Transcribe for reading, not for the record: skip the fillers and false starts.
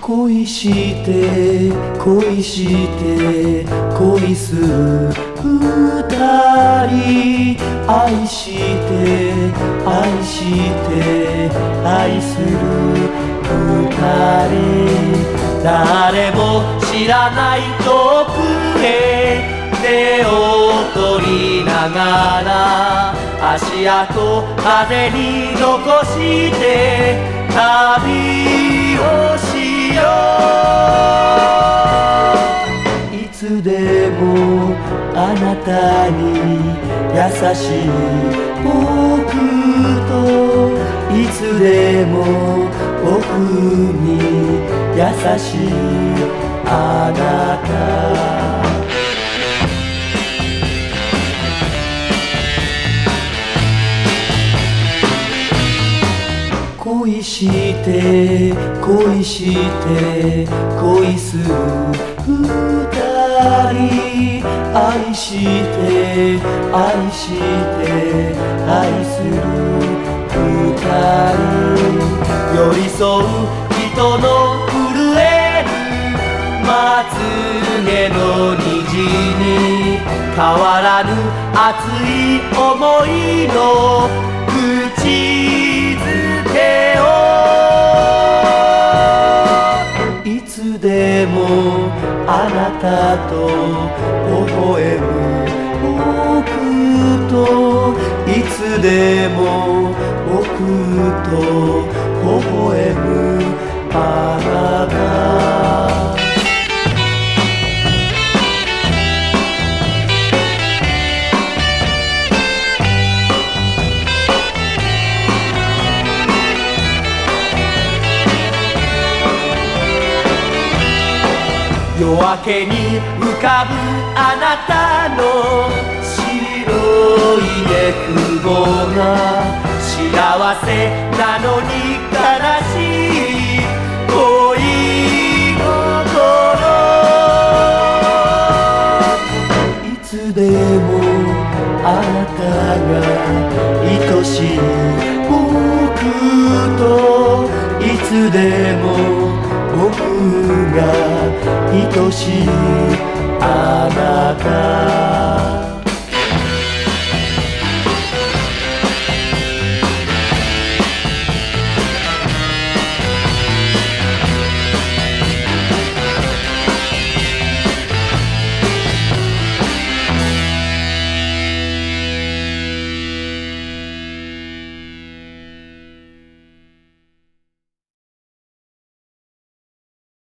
恋して恋して恋する二人、愛して愛して愛する二人、誰も知らない遠くへ手を取りながら、足跡風に残して旅をしよう。いつでもあなたに優しい僕と、いつでも僕に優しいあなた。恋して恋して恋する二人、愛して愛して愛する二人、寄り添う人の震えるまつげの虹に、変わらぬ熱い想いの口づけを。いつでもあなたと微笑む僕と、いつでも僕と微笑むあなた。夜明けに浮かぶあなたの白い寝雲が、幸せなのに悲しい恋心。いつでもあなたが愛しい僕と、いつでも僕が愛しいあなた。